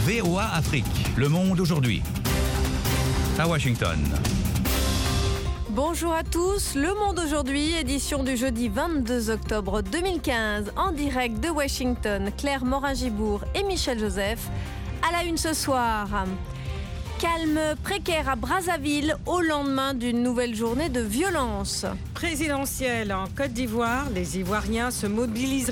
VOA Afrique, le monde aujourd'hui. À Washington. Bonjour à tous, Le Monde aujourd'hui, édition du jeudi 22 octobre 2015, en direct de Washington. Claire Morin-Gibourg et Michel Joseph. À la une ce soir, calme précaire à Brazzaville au lendemain d'une nouvelle journée de violence. Présidentielle en Côte d'Ivoire, les Ivoiriens se mobiliseront-ils ?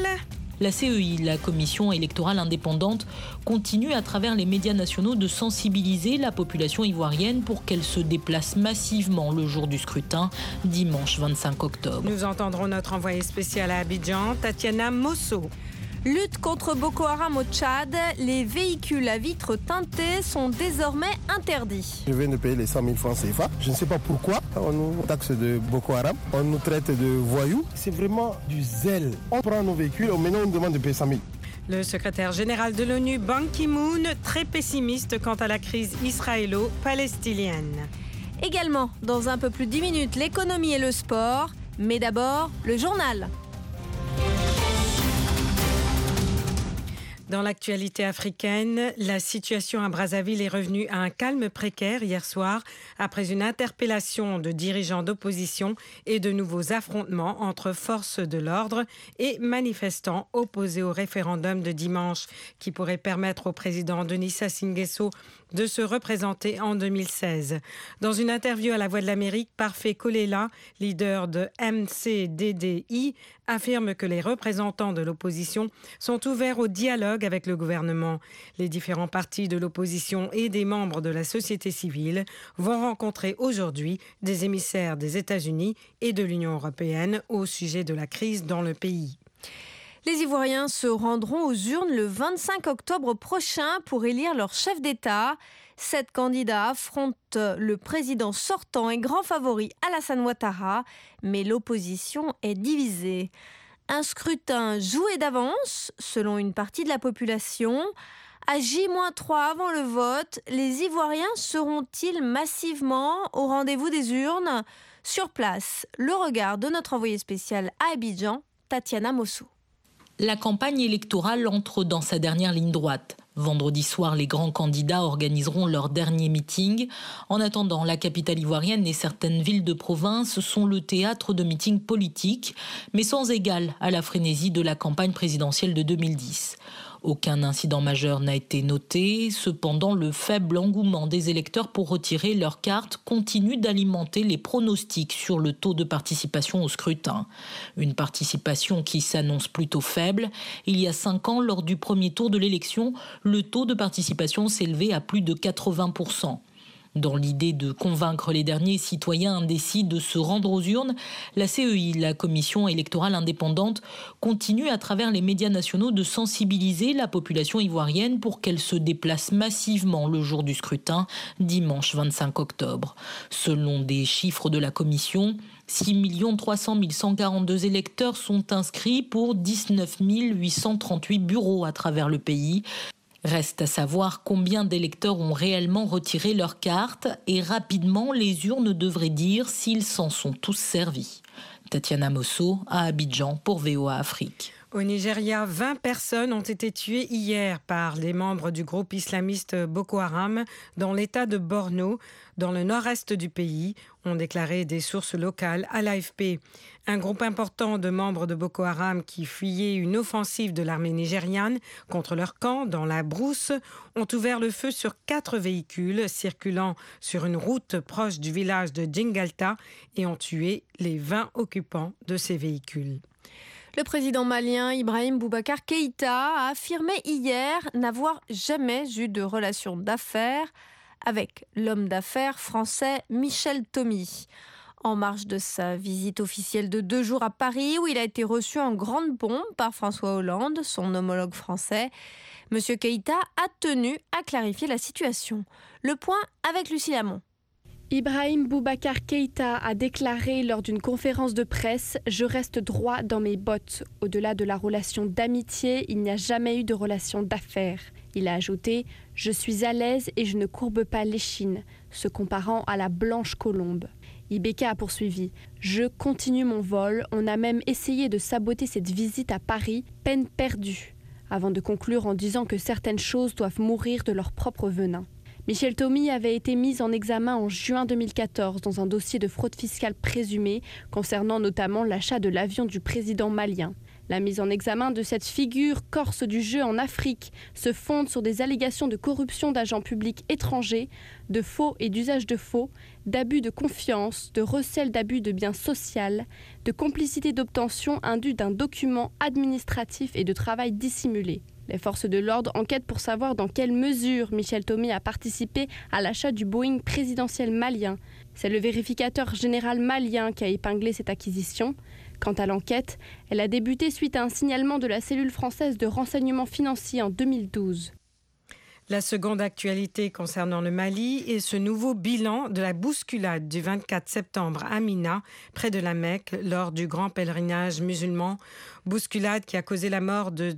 La CEI, la Commission électorale indépendante, continue à travers les médias nationaux de sensibiliser la population ivoirienne pour qu'elle se déplace massivement le jour du scrutin, dimanche 25 octobre. Nous entendrons notre envoyée spéciale à Abidjan, Tatiana Mosso. Lutte contre Boko Haram au Tchad, les véhicules à vitres teintées sont désormais interdits. Je viens de payer les 100 000 francs CFA. Je ne sais pas pourquoi on nous taxe de Boko Haram, on nous traite de voyous. C'est vraiment du zèle. On prend nos véhicules, maintenant on nous demande de payer 100 000. Le secrétaire général de l'ONU, Ban Ki-moon, très pessimiste quant à la crise israélo-palestinienne. Également, dans un peu plus de 10 minutes, l'économie et le sport. Mais d'abord, le journal. Dans l'actualité africaine, la situation à Brazzaville est revenue à un calme précaire hier soir après une interpellation de dirigeants d'opposition et de nouveaux affrontements entre forces de l'ordre et manifestants opposés au référendum de dimanche qui pourrait permettre au président Denis Sassou Nguesso de se représenter en 2016. Dans une interview à La Voix de l'Amérique, Parfait Kolela, leader de MCDDI, affirme que les représentants de l'opposition sont ouverts au dialogue avec le gouvernement. Les différents partis de l'opposition et des membres de la société civile vont rencontrer aujourd'hui des émissaires des États-Unis et de l'Union européenne au sujet de la crise dans le pays. Les Ivoiriens se rendront aux urnes le 25 octobre prochain pour élire leur chef d'État. 7 candidats affrontent le président sortant et grand favori Alassane Ouattara, mais l'opposition est divisée. Un scrutin joué d'avance, selon une partie de la population. À J-3 avant le vote, les Ivoiriens seront-ils massivement au rendez-vous des urnes ? Sur place, le regard de notre envoyée spéciale à Abidjan, Tatiana Mosso. La campagne électorale entre dans sa dernière ligne droite. Vendredi soir, les grands candidats organiseront leur dernier meeting. En attendant, la capitale ivoirienne et certaines villes de province sont le théâtre de meetings politiques, mais sans égal à la frénésie de la campagne présidentielle de 2010. Aucun incident majeur n'a été noté. Cependant, le faible engouement des électeurs pour retirer leur carte continue d'alimenter les pronostics sur le taux de participation au scrutin. Une participation qui s'annonce plutôt faible. Il y a 5 ans, lors du premier tour de l'élection, le taux de participation s'élevait à plus de 80%. Dans l'idée de convaincre les derniers citoyens indécis de se rendre aux urnes, la CEI, la Commission électorale indépendante, continue à travers les médias nationaux de sensibiliser la population ivoirienne pour qu'elle se déplace massivement le jour du scrutin, dimanche 25 octobre. Selon des chiffres de la Commission, 6 300 142 électeurs sont inscrits pour 19 838 bureaux à travers le pays. Reste à savoir combien d'électeurs ont réellement retiré leur carte et rapidement les urnes devraient dire s'ils s'en sont tous servis. Tatiana Mosso à Abidjan pour VOA Afrique. Au Nigeria, 20 personnes ont été tuées hier par les membres du groupe islamiste Boko Haram dans l'état de Borno, dans le nord-est du pays, ont déclaré des sources locales à l'AFP. Un groupe important de membres de Boko Haram qui fuyaient une offensive de l'armée nigériane contre leur camp dans la brousse ont ouvert le feu sur 4 véhicules circulant sur une route proche du village de Djingalta et ont tué les 20 occupants de ces véhicules. Le président malien Ibrahim Boubacar Keïta a affirmé hier n'avoir jamais eu de relation d'affaires avec l'homme d'affaires français Michel Thomy. En marge de sa visite officielle de 2 jours à Paris, où il a été reçu en grande pompe par François Hollande, son homologue français, M. Keïta a tenu à clarifier la situation. Le point avec Lucie Lamont. Ibrahim Boubacar Keïta a déclaré lors d'une conférence de presse « Je reste droit dans mes bottes. Au-delà de la relation d'amitié, il n'y a jamais eu de relation d'affaires. » Il a ajouté « Je suis à l'aise et je ne courbe pas l'échine », se comparant à la blanche colombe. IBK a poursuivi « Je continue mon vol. On a même essayé de saboter cette visite à Paris. Peine perdue. » avant de conclure en disant que certaines choses doivent mourir de leur propre venin. Michel Thomy avait été mis en examen en juin 2014 dans un dossier de fraude fiscale présumée concernant notamment l'achat de l'avion du président malien. La mise en examen de cette figure corse du jeu en Afrique se fonde sur des allégations de corruption d'agents publics étrangers, de faux et d'usage de faux, d'abus de confiance, de recel d'abus de biens sociaux, de complicité d'obtention indue d'un document administratif et de travail dissimulé. Les forces de l'ordre enquêtent pour savoir dans quelle mesure Michel Thomy a participé à l'achat du Boeing présidentiel malien. C'est le vérificateur général malien qui a épinglé cette acquisition. Quant à l'enquête, elle a débuté suite à un signalement de la cellule française de renseignement financier en 2012. La seconde actualité concernant le Mali est ce nouveau bilan de la bousculade du 24 septembre à Mina, près de la Mecque, lors du grand pèlerinage musulman. Bousculade qui a causé la mort de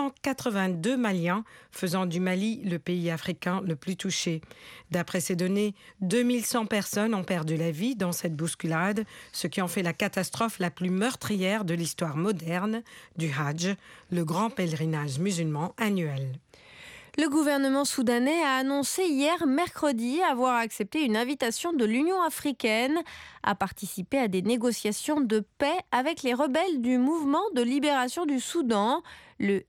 282 Maliens, faisant du Mali le pays africain le plus touché. D'après ces données, 2100 personnes ont perdu la vie dans cette bousculade, ce qui en fait la catastrophe la plus meurtrière de l'histoire moderne du Hajj, le grand pèlerinage musulman annuel. Le gouvernement soudanais a annoncé hier mercredi avoir accepté une invitation de l'Union africaine à participer à des négociations de paix avec les rebelles du mouvement de libération du Soudan, le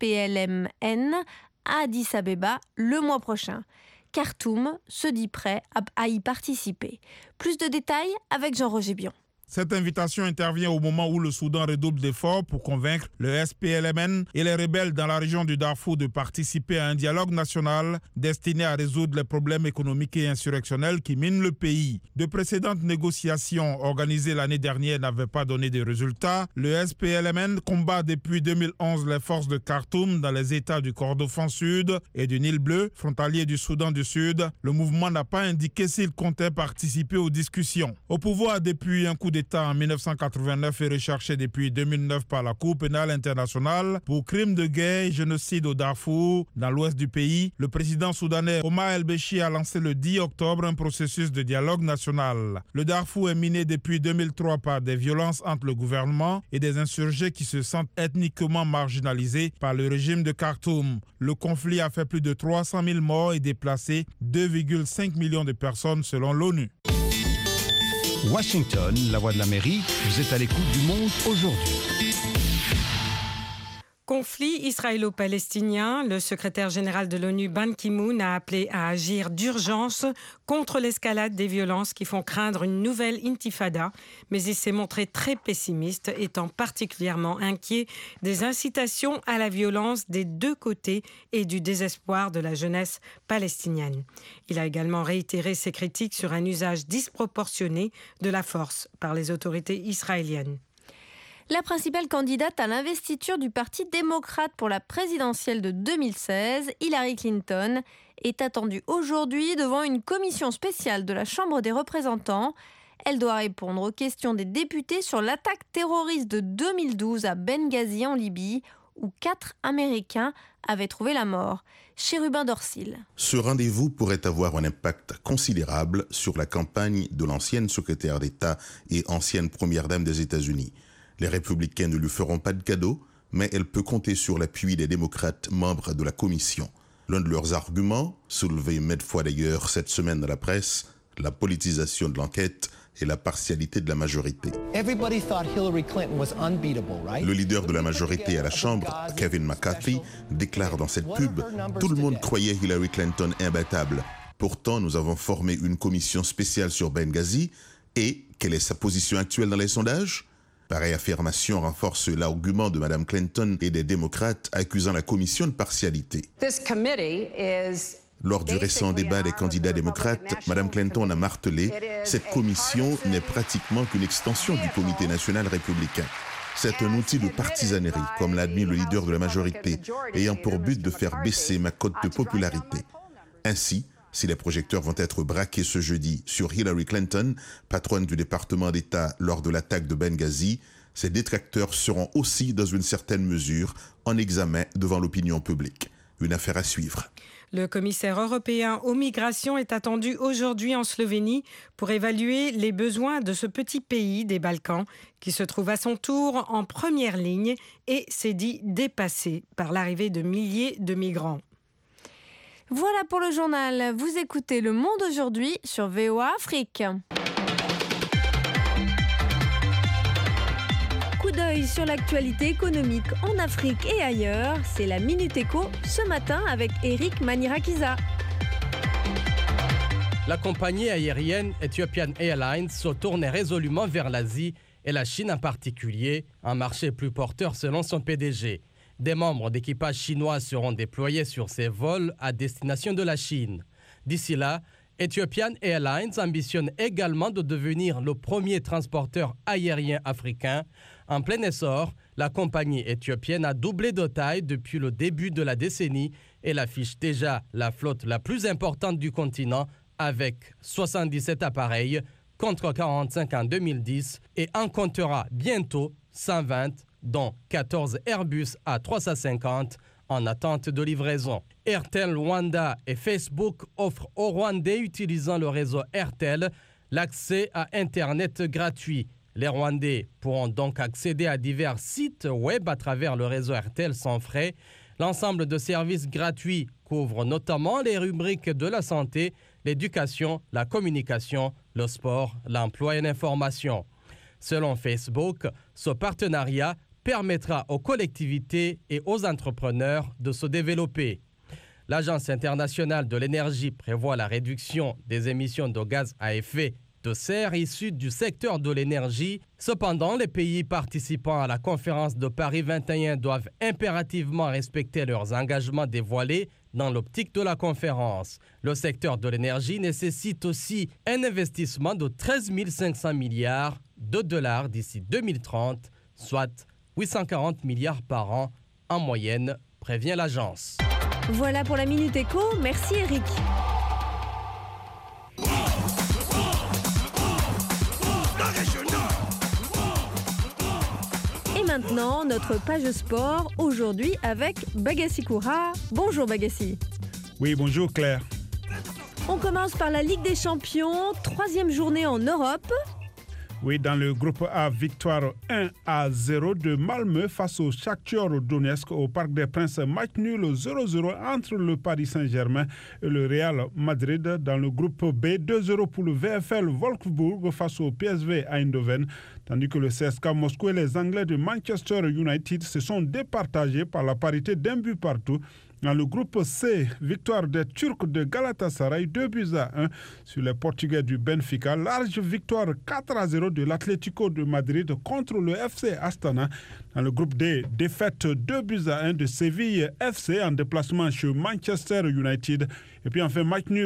SPLMN, à Addis Abeba le mois prochain. Khartoum se dit prêt à y participer. Plus de détails avec Jean-Roger Bion. Cette invitation intervient au moment où le Soudan redouble d'efforts pour convaincre le SPLMN et les rebelles dans la région du Darfour de participer à un dialogue national destiné à résoudre les problèmes économiques et insurrectionnels qui minent le pays. De précédentes négociations organisées l'année dernière n'avaient pas donné de résultats. Le SPLMN combat depuis 2011 les forces de Khartoum dans les États du Kordofan Sud et du Nil Bleu, frontalier du Soudan du Sud. Le mouvement n'a pas indiqué s'il comptait participer aux discussions. Au pouvoir depuis un coup d'État en 1989 et recherché depuis 2009 par la Cour pénale internationale pour crimes de guerre et génocide au Darfour, dans l'ouest du pays, le président soudanais Omar el-Béchir a lancé le 10 octobre un processus de dialogue national. Le Darfour est miné depuis 2003 par des violences entre le gouvernement et des insurgés qui se sentent ethniquement marginalisés par le régime de Khartoum. Le conflit a fait plus de 300 000 morts et déplacé 2,5 millions de personnes selon l'ONU. Washington, la voix de l'Amérique, vous êtes à l'écoute du monde aujourd'hui. Conflit israélo-palestinien, le secrétaire général de l'ONU Ban Ki-moon a appelé à agir d'urgence contre l'escalade des violences qui font craindre une nouvelle intifada, mais il s'est montré très pessimiste, étant particulièrement inquiet des incitations à la violence des deux côtés et du désespoir de la jeunesse palestinienne. Il a également réitéré ses critiques sur un usage disproportionné de la force par les autorités israéliennes. La principale candidate à l'investiture du Parti démocrate pour la présidentielle de 2016, Hillary Clinton, est attendue aujourd'hui devant une commission spéciale de la Chambre des représentants. Elle doit répondre aux questions des députés sur l'attaque terroriste de 2012 à Benghazi en Libye, où 4 Américains avaient trouvé la mort. Chérubin Dorsil. Ce rendez-vous pourrait avoir un impact considérable sur la campagne de l'ancienne secrétaire d'État et ancienne première dame des États-Unis. Les républicains ne lui feront pas de cadeau, mais elle peut compter sur l'appui des démocrates membres de la commission. L'un de leurs arguments, soulevé maintes fois d'ailleurs cette semaine dans la presse, la politisation de l'enquête et la partialité de la majorité. Le leader de la majorité à la Chambre, Kevin McCarthy, déclare dans cette pub « Tout le monde croyait Hillary Clinton imbattable. Pourtant, nous avons formé une commission spéciale sur Benghazi. Et quelle est sa position actuelle dans les sondages ?» Pareille affirmation renforce l'argument de Mme Clinton et des démocrates accusant la commission de partialité. Lors du récent débat des candidats démocrates, Mme Clinton a martelé « Cette commission n'est pratiquement qu'une extension du comité national républicain. C'est un outil de partisanerie, comme l'a admis le leader de la majorité, ayant pour but de faire baisser ma cote de popularité. » Ainsi, si les projecteurs vont être braqués ce jeudi sur Hillary Clinton, patronne du département d'État lors de l'attaque de Benghazi, ses détracteurs seront aussi, dans une certaine mesure, en examen devant l'opinion publique. Une affaire à suivre. Le commissaire européen aux migrations est attendu aujourd'hui en Slovénie pour évaluer les besoins de ce petit pays des Balkans qui se trouve à son tour en première ligne et s'est dit dépassé par l'arrivée de milliers de migrants. Voilà pour le journal. Vous écoutez Le Monde aujourd'hui sur VOA Afrique. Coup d'œil sur l'actualité économique en Afrique et ailleurs, c'est la Minute Éco ce matin avec Eric Manirakiza. La compagnie aérienne Ethiopian Airlines se tourne résolument vers l'Asie et la Chine en particulier, un marché plus porteur selon son PDG. Des membres d'équipage chinois seront déployés sur ces vols à destination de la Chine. D'ici là, Ethiopian Airlines ambitionne également de devenir le premier transporteur aérien africain. En plein essor, la compagnie éthiopienne a doublé de taille depuis le début de la décennie et affiche déjà la flotte la plus importante du continent avec 77 appareils contre 45 en 2010 et en comptera bientôt 120, dont 14 Airbus A350 en attente de livraison. Airtel Rwanda et Facebook offrent aux Rwandais utilisant le réseau Airtel l'accès à Internet gratuit. Les Rwandais pourront donc accéder à divers sites web à travers le réseau Airtel sans frais. L'ensemble de services gratuits couvre notamment les rubriques de la santé, l'éducation, la communication, le sport, l'emploi et l'information. Selon Facebook, ce partenariat permettra aux collectivités et aux entrepreneurs de se développer. L'Agence internationale de l'énergie prévoit la réduction des émissions de gaz à effet de serre issus du secteur de l'énergie. Cependant, les pays participants à la conférence de Paris 21 doivent impérativement respecter leurs engagements dévoilés dans l'optique de la conférence. Le secteur de l'énergie nécessite aussi un investissement de 13 500 milliards de dollars d'ici 2030, soit 840 milliards par an en moyenne, prévient l'agence. Voilà pour la Minute Éco. Merci Eric. Et maintenant, notre page sport, aujourd'hui avec Bagassi Koura. Bonjour Bagassi. Oui, bonjour Claire. On commence par la Ligue des Champions, 3e journée en Europe. Oui, dans le groupe A, victoire 1-0 de Malmö face au Shakhtar Donetsk au Parc des Princes. Match nul 0-0 entre le Paris Saint-Germain et le Real Madrid. Dans le groupe B, 2-0 pour le VfL Wolfsburg face au PSV Eindhoven. Tandis que le CSKA Moscou et les Anglais de Manchester United se sont départagés par la parité d'un but partout. Dans le groupe C, victoire des Turcs de Galatasaray, 2-1 sur les Portugais du Benfica. Large victoire 4-0 de l'Atlético de Madrid contre le FC Astana. Dans le groupe D, défaite 2-1 de Séville FC en déplacement chez Manchester United. Et puis enfin, match nul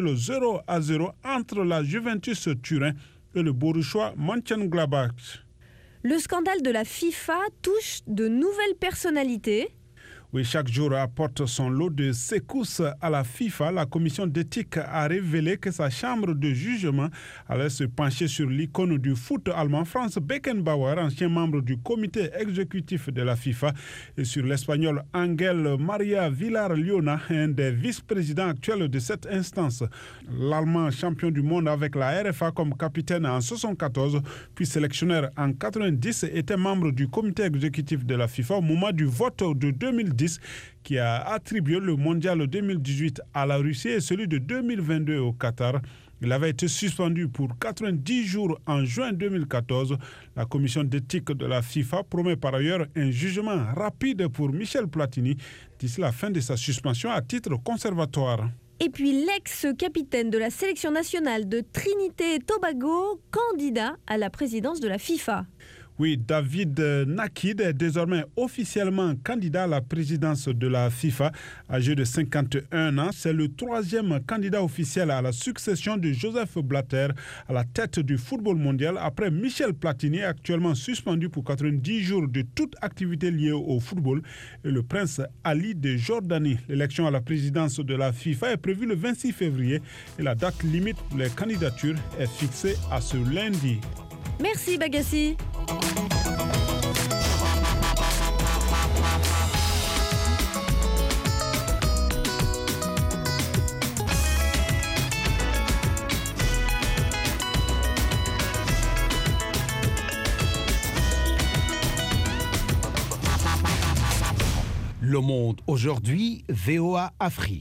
0-0 entre la Juventus Turin et le Borussia Mönchengladbach. Le scandale de la FIFA touche de nouvelles personnalités. Oui, chaque jour apporte son lot de secousses à la FIFA. La commission d'éthique a révélé que sa chambre de jugement allait se pencher sur l'icône du foot allemand Franz Beckenbauer, ancien membre du comité exécutif de la FIFA, et sur l'espagnol Ángel María Villar-Liona, un des vice-présidents actuels de cette instance. L'Allemand champion du monde avec la RFA comme capitaine en 1974, puis sélectionneur en 1990, était membre du comité exécutif de la FIFA au moment du vote de 2010 qui a attribué le mondial 2018 à la Russie et celui de 2022 au Qatar. Il avait été suspendu pour 90 jours en juin 2014. La commission d'éthique de la FIFA promet par ailleurs un jugement rapide pour Michel Platini d'ici la fin de sa suspension à titre conservatoire. Et puis l'ex-capitaine de la sélection nationale de Trinité et Tobago, candidat à la présidence de la FIFA. Oui, David Nakid est désormais officiellement candidat à la présidence de la FIFA, âgé de 51 ans. C'est le 3e candidat officiel à la succession de Joseph Blatter à la tête du football mondial après Michel Platini, actuellement suspendu pour 90 jours de toute activité liée au football, et le prince Ali de Jordanie. L'élection à la présidence de la FIFA est prévue le 26 février et la date limite pour les candidatures est fixée à ce lundi. Merci Bagassi. Le Monde aujourd'hui, VOA Afrique.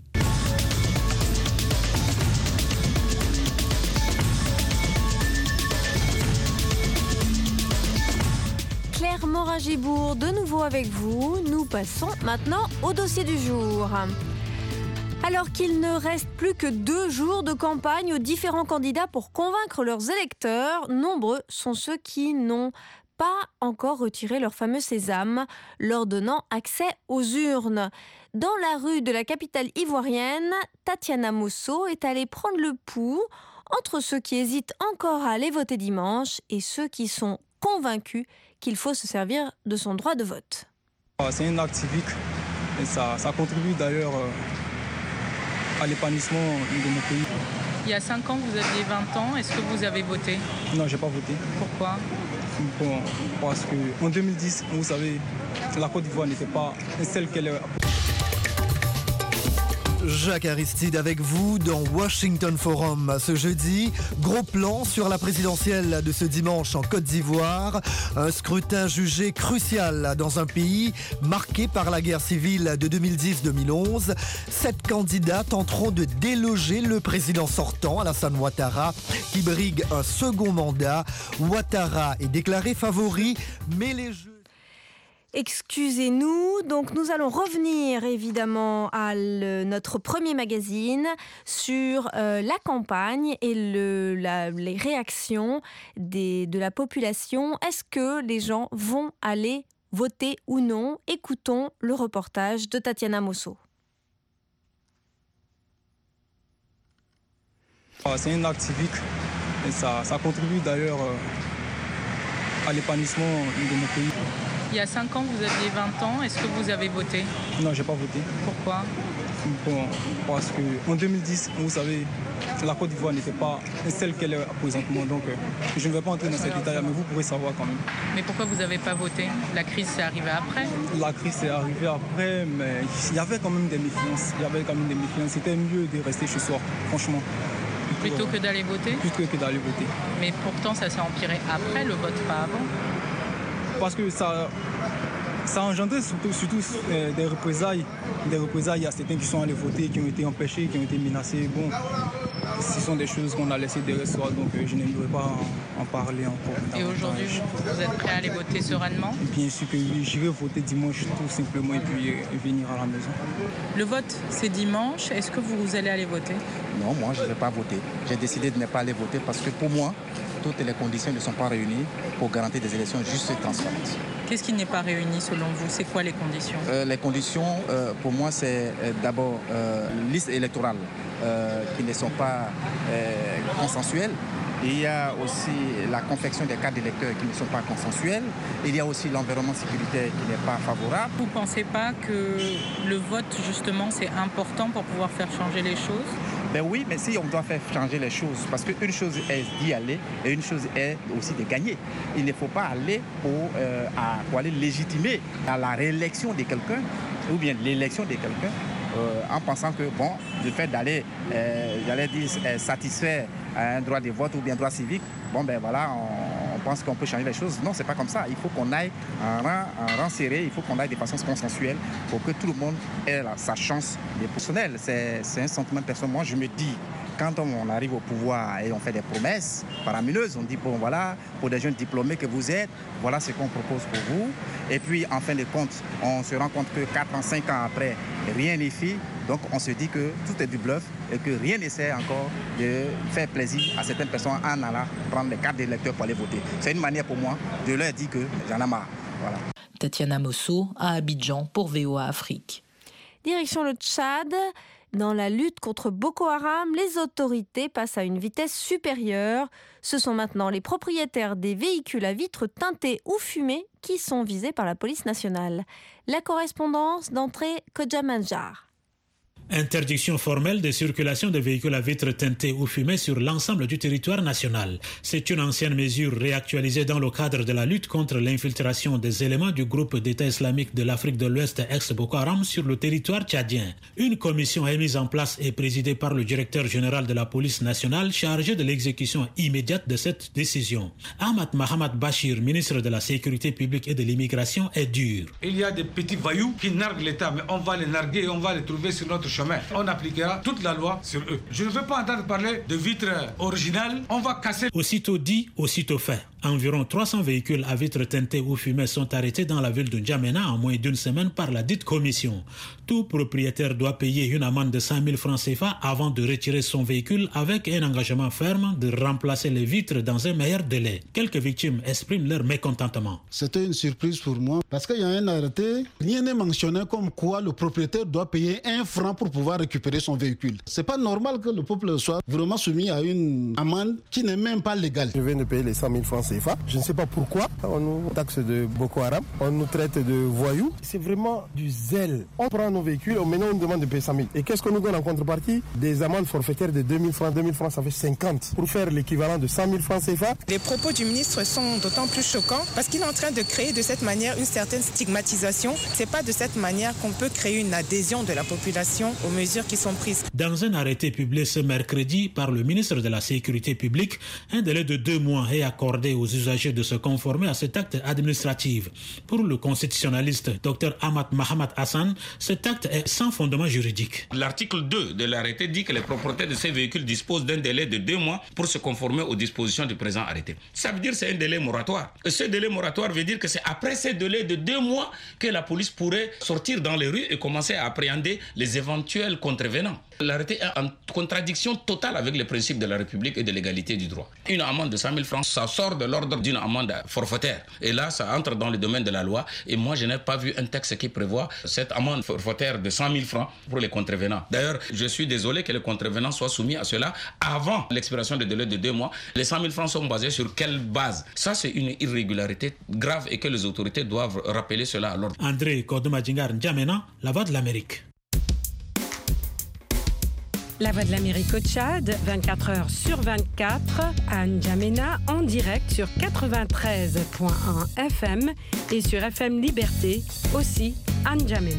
Claire Morin-Gibourg, de nouveau avec vous. Nous passons maintenant au dossier du jour. Alors qu'il ne reste plus que 2 jours de campagne aux différents candidats pour convaincre leurs électeurs, nombreux sont ceux qui n'ont pas encore retiré leur fameux sésame, leur donnant accès aux urnes. Dans la rue de la capitale ivoirienne, Tatiana Mosso est allée prendre le pouls entre ceux qui hésitent encore à aller voter dimanche et ceux qui sont convaincus qu'il faut se servir de son droit de vote. C'est un acte civique et ça contribue d'ailleurs à l'épanouissement de mon pays. Il y a 5 ans, vous aviez 20 ans. Est-ce que vous avez voté? Non, je n'ai pas voté. Pourquoi? Bon, parce qu'en 2010, vous savez, la Côte d'Ivoire n'était pas celle qu'elle est. Jacques Aristide avec vous dans Washington Forum. Ce jeudi, gros plan sur la présidentielle de ce dimanche en Côte d'Ivoire. Un scrutin jugé crucial dans un pays marqué par la guerre civile de 2010-2011. 7 candidats tenteront de déloger le président sortant, Alassane Ouattara, qui brigue un second mandat. Ouattara est déclaré favori, mais les jeux... Excusez-nous, donc nous allons revenir évidemment à notre premier magazine sur la campagne et les réactions de la population. Est-ce que les gens vont aller voter ou non? Écoutons le reportage de Tatiana Mosso. C'est un acte civique et ça contribue d'ailleurs à l'épanouissement de mon pays. Il y a 5 ans, vous aviez 20 ans. Est-ce que vous avez voté? Non, je n'ai pas voté. Pourquoi? Bon, parce qu'en 2010, vous savez, la Côte d'Ivoire n'était pas celle qu'elle est présentement. Donc, je ne vais pas entrer dans cet état-là, mais vous pourrez savoir quand même. Mais pourquoi vous n'avez pas voté? La crise est arrivée après? La crise est arrivée après, mais il y avait quand même des méfiances. C'était mieux de rester chez soi, franchement. Plutôt que d'aller voter? Plutôt que d'aller voter. Mais pourtant, ça s'est empiré après le vote, pas avant. Parce que ça a engendré surtout des représailles. Des représailles à certains qui sont allés voter, qui ont été empêchés, qui ont été menacés. Bon, ce sont des choses qu'on a laissées derrière soi, donc je n'aimerais pas en parler encore. Et aujourd'hui, vous êtes prêt à aller voter sereinement? Bien sûr que oui, j'irai voter dimanche tout simplement et puis venir à la maison. Le vote, c'est dimanche. Est-ce que vous allez aller voter? Non, moi je ne vais pas voter. J'ai décidé de ne pas aller voter parce que pour moi, toutes les conditions ne sont pas réunies pour garantir des élections justes et transparentes. Qu'est-ce qui n'est pas réuni selon vous? C'est quoi les conditions? Les conditions, pour moi, c'est d'abord listes électorales qui ne sont pas consensuelles. Il y a aussi la confection des cartes d'électeurs qui ne sont pas consensuelles. Il y a aussi l'environnement sécuritaire qui n'est pas favorable. Vous ne pensez pas que le vote, justement, c'est important pour pouvoir faire changer les choses? Ben oui, mais si on doit faire changer les choses, parce qu'une chose est d'y aller et une chose est aussi de gagner. Il ne faut pas aller pour aller légitimer à la réélection de quelqu'un ou bien l'élection de quelqu'un en pensant que, bon, le fait d'aller, satisfaire un droit de vote ou bien un droit civique, bon, ben voilà, on pense qu'on peut changer les choses. Non, c'est pas comme ça. Il faut qu'on aille en rang serré, il faut qu'on aille de façon consensuelle pour que tout le monde ait sa chance de personnel. C'est un sentiment personnel. Moi, je me dis, quand on arrive au pouvoir et on fait des promesses faramineuses, on dit, bon voilà, pour des jeunes diplômés que vous êtes, voilà ce qu'on propose pour vous. Et puis, en fin de compte, on se rend compte que 4 ans, 5 ans après, rien n'est fait. Donc, on se dit que tout est du bluff et que rien n'essaie encore de faire plaisir à certaines personnes en allant prendre les cartes d'électeurs pour aller voter. C'est une manière pour moi de leur dire que j'en ai marre. Voilà. Tatiana Mosso à Abidjan pour VOA Afrique. Direction le Tchad. Dans la lutte contre Boko Haram, les autorités passent à une vitesse supérieure. Ce sont maintenant les propriétaires des véhicules à vitres teintées ou fumées qui sont visés par la police nationale. La correspondance d'Entrée Kodja Manjar. Interdiction formelle de circulation de véhicules à vitres teintées ou fumées sur l'ensemble du territoire national. C'est une ancienne mesure réactualisée dans le cadre de la lutte contre l'infiltration des éléments du groupe d'État islamique de l'Afrique de l'Ouest ex-Boko Haram sur le territoire tchadien. Une commission est mise en place et présidée par le directeur général de la police nationale chargé de l'exécution immédiate de cette décision. Ahmad Mahamad Bachir, ministre de la Sécurité publique et de l'immigration, est dur. Il y a des petits voyous qui narguent l'État, mais on va les narguer et on va les trouver sur notre chemin. On appliquera toute la loi sur eux. Je ne veux pas entendre parler de vitres originales. On va casser. Aussitôt dit, aussitôt fait. Environ 300 véhicules à vitres teintées ou fumées sont arrêtés dans la ville de N'Djamena en moins d'une semaine par la dite commission. Tout propriétaire doit payer une amende de 100 000 francs CFA avant de retirer son véhicule avec un engagement ferme de remplacer les vitres dans un meilleur délai. Quelques victimes expriment leur mécontentement. C'était une surprise pour moi parce qu'il y a un arrêté. Rien n'est mentionné comme quoi le propriétaire doit payer 1 franc pour pouvoir récupérer son véhicule. C'est pas normal que le peuple soit vraiment soumis à une amende qui n'est même pas légale. Je viens de payer les 100 000 francs CFA. Je ne sais pas pourquoi on nous taxe de Boko Haram, on nous traite de voyous. C'est vraiment du zèle. On prend nos véhicules, maintenant on nous demande de payer 100 000. Et qu'est-ce qu'on nous donne en contrepartie? Des amendes forfaitaires de 2 000 francs. 2 000 francs, ça fait 50. Pour faire l'équivalent de 100 000 francs CFA. Les propos du ministre sont d'autant plus choquants parce qu'il est en train de créer de cette manière une certaine stigmatisation. C'est pas de cette manière qu'on peut créer une adhésion de la population aux mesures qui sont prises. Dans un arrêté publié ce mercredi par le ministre de la Sécurité publique, un délai de 2 mois est accordé aux usagers de se conformer à cet acte administratif. Pour le constitutionnaliste Dr Ahmad Mahamad Hassan, cet acte est sans fondement juridique. L'article 2 de l'arrêté dit que les propriétaires de ces véhicules disposent d'un délai de 2 mois pour se conformer aux dispositions du présent arrêté. Ça veut dire que c'est un délai moratoire. Et ce délai moratoire veut dire que c'est après ces délais de 2 mois que la police pourrait sortir dans les rues et commencer à appréhender les éventuels contrevenants. L'arrêté est en contradiction totale avec les principes de la République et de l'égalité du droit. Une amende de 100 000 francs, ça sort de l'ordre d'une amende forfaitaire. Et là, ça entre dans le domaine de la loi. Et moi, je n'ai pas vu un texte qui prévoit cette amende forfaitaire de 100 000 francs pour les contrevenants. D'ailleurs, je suis désolé que les contrevenants soient soumis à cela avant l'expiration du délai de 2 mois. Les 100 000 francs sont basés sur quelle base? Ça, c'est une irrégularité grave et que les autorités doivent rappeler cela à l'ordre. André Kodoumadjingar N'Djamena, La Voix de l'Amérique. La Voix de l'Amérique au Tchad, 24 heures sur 24, à N'Djamena, en direct sur 93.1 FM et sur FM Liberté, aussi à N'Djamena.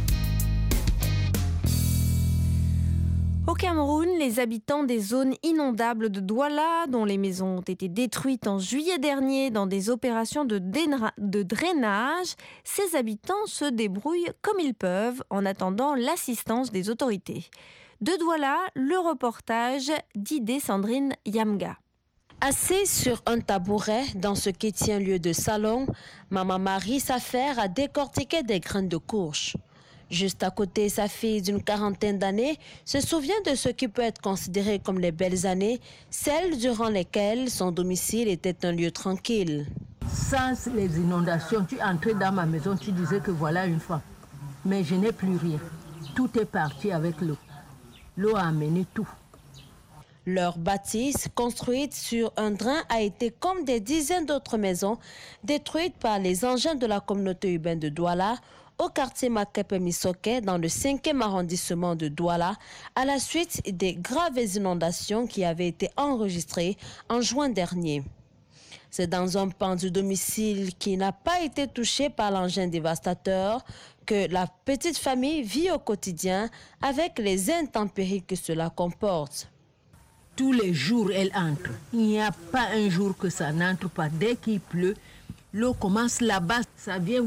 Au Cameroun, les habitants des zones inondables de Douala, dont les maisons ont été détruites en juillet dernier dans des opérations de drainage, ces habitants se débrouillent comme ils peuvent en attendant l'assistance des autorités. De Douala, le reportage d'Idé Sandrine Yamga. Assise sur un tabouret dans ce qui tient lieu de salon, Maman Marie s'affaire à décortiquer des graines de courge. Juste à côté, sa fille d'une 40aine d'années se souvient de ce qui peut être considéré comme les belles années, celles durant lesquelles son domicile était un lieu tranquille. Sans les inondations, tu entrais dans ma maison, tu disais que voilà une fois. Mais je n'ai plus rien. Tout est parti avec l'eau. L'eau a amené tout. Leur bâtisse, construite sur un drain, a été, comme des dizaines d'autres maisons, détruite par les engins de la communauté urbaine de Douala, au quartier Makepe-Misoké, dans le 5e arrondissement de Douala, à la suite des graves inondations qui avaient été enregistrées en juin dernier. C'est dans un pan du domicile qui n'a pas été touché par l'engin dévastateur que la petite famille vit au quotidien avec les intempéries que cela comporte. Tous les jours, elle entre. Il n'y a pas un jour que ça n'entre pas. Dès qu'il pleut, l'eau commence là-bas, ça vient,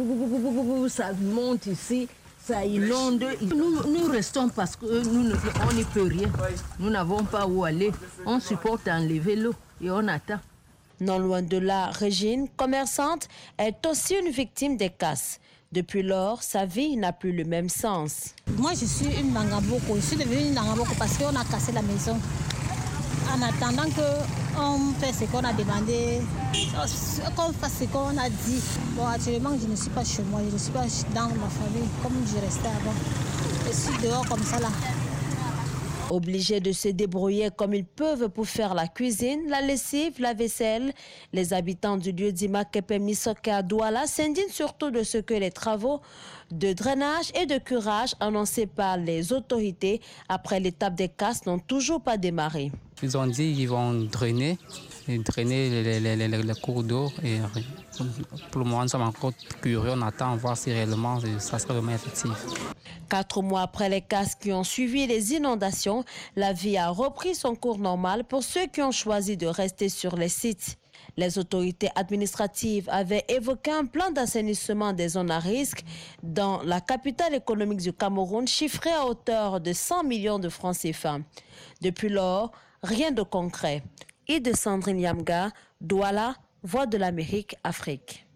ça monte ici, ça inonde. Nous restons parce qu'on n'y peut rien. Nous n'avons pas où aller. On supporte enlever l'eau et on attend. Non loin de là, Régine, commerçante, est aussi une victime des casses. Depuis lors, sa vie n'a plus le même sens. Moi, je suis une Nangaboko. Je suis devenue une Nangaboko parce qu'on a cassé la maison. En attendant qu'on fasse ce qu'on a demandé, qu'on fasse ce qu'on a dit. Bon, actuellement, je ne suis pas chez moi, je ne suis pas dans ma famille comme je restais avant. Je suis dehors comme ça là. Obligés de se débrouiller comme ils peuvent pour faire la cuisine, la lessive, la vaisselle, les habitants du lieu d'Imakepe Misoke à Douala s'indignent surtout de ce que les travaux de drainage et de curage annoncés par les autorités après l'étape des casses n'ont toujours pas démarré. Ils ont dit qu'ils vont drainer les cours d'eau. Et pour le moment, nous sommes encore curieux. On attend voir si réellement ça sera vraiment effectif. 4 mois après les casses qui ont suivi les inondations, la vie a repris son cours normal pour ceux qui ont choisi de rester sur les sites. Les autorités administratives avaient évoqué un plan d'assainissement des zones à risque dans la capitale économique du Cameroun, chiffré à hauteur de 100 millions de francs CFA. Depuis lors, rien de concret. Et de Sandrine Yamga, Douala, Voix de l'Amérique, Afrique.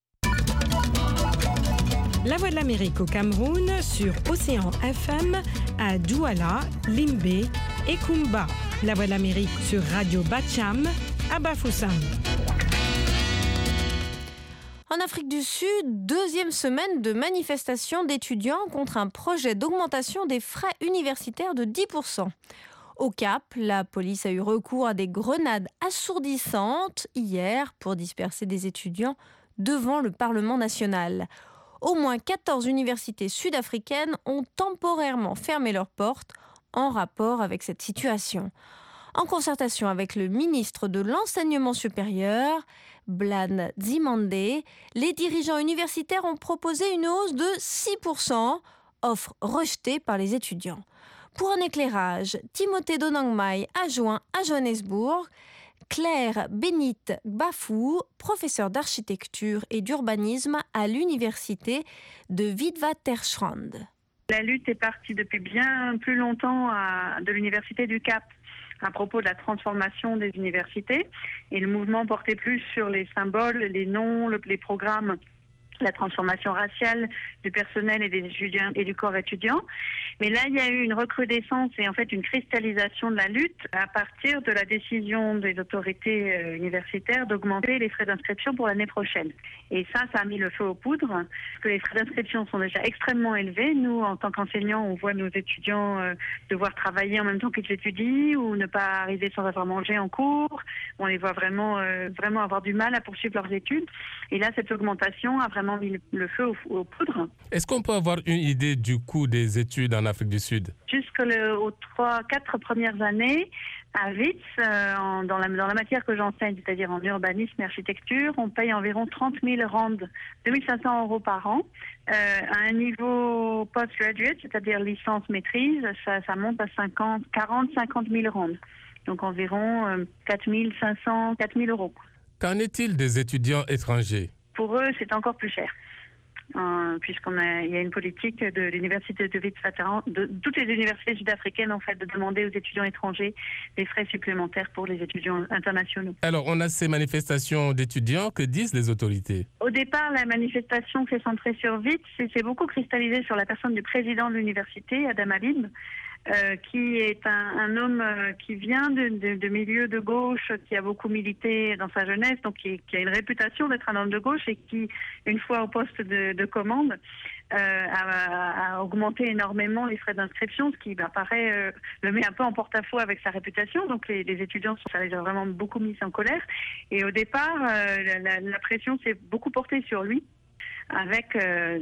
La Voix de l'Amérique au Cameroun sur Océan FM à Douala, Limbé et Kumba. La Voix de l'Amérique sur Radio Bacham à Bafoussam. En Afrique du Sud, deuxième semaine de manifestation d'étudiants contre un projet d'augmentation des frais universitaires de 10%. Au Cap, la police a eu recours à des grenades assourdissantes hier pour disperser des étudiants devant le Parlement national. Au moins 14 universités sud-africaines ont temporairement fermé leurs portes en rapport avec cette situation. En concertation avec le ministre de l'Enseignement supérieur, Blan Zimande, les dirigeants universitaires ont proposé une hausse de 6%, offre rejetée par les étudiants. Pour un éclairage, Timothée Donangmai a joint à Johannesburg Claire Benit Bafou, professeure d'architecture et d'urbanisme à l'université de Witwatersrand. La lutte est partie depuis bien plus longtemps de l'université du Cap à propos de la transformation des universités. Et le mouvement portait plus sur les symboles, les noms, les programmes, la transformation raciale du personnel et des étudiants et du corps étudiant. Mais là, il y a eu une recrudescence et en fait une cristallisation de la lutte à partir de la décision des autorités universitaires d'augmenter les frais d'inscription pour l'année prochaine. Et ça a mis le feu aux poudres, parce que les frais d'inscription sont déjà extrêmement élevés. Nous, en tant qu'enseignants, on voit nos étudiants devoir travailler en même temps qu'ils étudient ou ne pas arriver sans avoir mangé en cours. On les voit vraiment avoir du mal à poursuivre leurs études. Et là, cette augmentation a vraiment mis le feu aux poudres. Est-ce qu'on peut avoir une idée du coût des études en Afrique du Sud? Jusqu'aux 3-4 premières années, à Wits, dans la matière que j'enseigne, c'est-à-dire en urbanisme et architecture, on paye environ 30 000 rands, 2 500 € par an. À un niveau postgraduate, c'est-à-dire licence-maîtrise, ça monte à 50 000 rands. Donc environ 4 500, 4 000 €. Qu'en est-il des étudiants étrangers? Pour eux, c'est encore plus cher. Puisqu'il y a une politique de l'université de Witwatersrand, de toutes les universités sud-africaines en fait, de demander aux étudiants étrangers des frais supplémentaires pour les étudiants internationaux. Alors, on a ces manifestations d'étudiants, que disent les autorités? Au départ, la manifestation s'est centrée sur Wits et s'est beaucoup cristallisée sur la personne du président de l'université, Adam Habib, qui est un homme qui vient de milieu de gauche, qui a beaucoup milité dans sa jeunesse, donc qui a une réputation d'être un homme de gauche et qui, une fois au poste de commande, a augmenté énormément les frais d'inscription, ce qui paraît le met un peu en porte-à-faux avec sa réputation. Donc les étudiants, ça les a vraiment beaucoup mis en colère. Et au départ, la pression s'est beaucoup portée sur lui, avec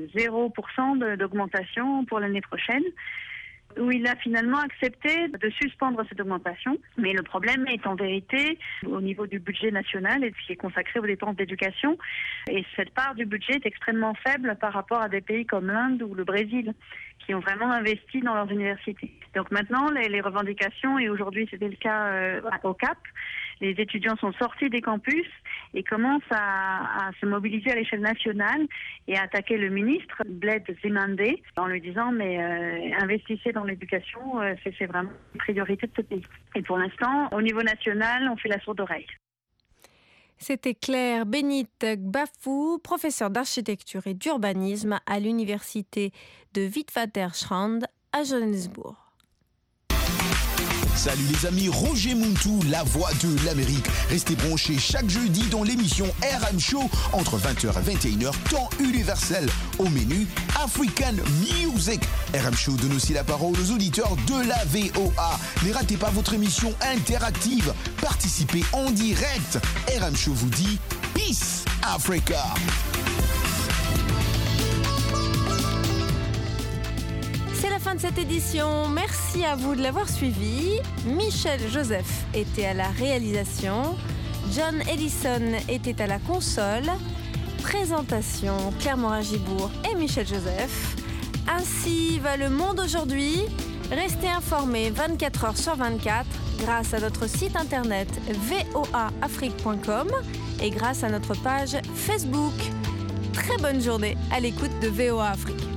0% d'augmentation pour l'année prochaine, où il a finalement accepté de suspendre cette augmentation. Mais le problème est en vérité au niveau du budget national et qui est consacré aux dépenses d'éducation. Et cette part du budget est extrêmement faible par rapport à des pays comme l'Inde ou le Brésil, qui ont vraiment investi dans leurs universités. Donc maintenant, les revendications, et aujourd'hui c'était le cas au Cap, les étudiants sont sortis des campus et commencent à se mobiliser à l'échelle nationale et à attaquer le ministre, Bled Zimande, en lui disant mais investissez dans l'éducation, c'est vraiment une priorité de ce pays. Et pour l'instant, au niveau national, on fait la sourde oreille. C'était Claire Benit Bafou, professeure d'architecture et d'urbanisme à l'université de Witwatersrand à Johannesburg. Salut les amis, Roger Muntu, la voix de l'Amérique. Restez branchés chaque jeudi dans l'émission RM Show entre 20h et 21h, temps universel. Au menu, African Music. RM Show donne aussi la parole aux auditeurs de la VOA. Ne ratez pas votre émission interactive. Participez en direct. RM Show vous dit Peace Africa. C'est la fin de cette édition. Merci à vous de l'avoir suivi. Michel Joseph était à la réalisation. John Ellison était à la console. Présentation Claire Morin-Gibourg et Michel Joseph. Ainsi va le monde aujourd'hui. Restez informés 24 heures sur 24 grâce à notre site internet voaafrique.com et grâce à notre page Facebook. Très bonne journée à l'écoute de VOA Afrique.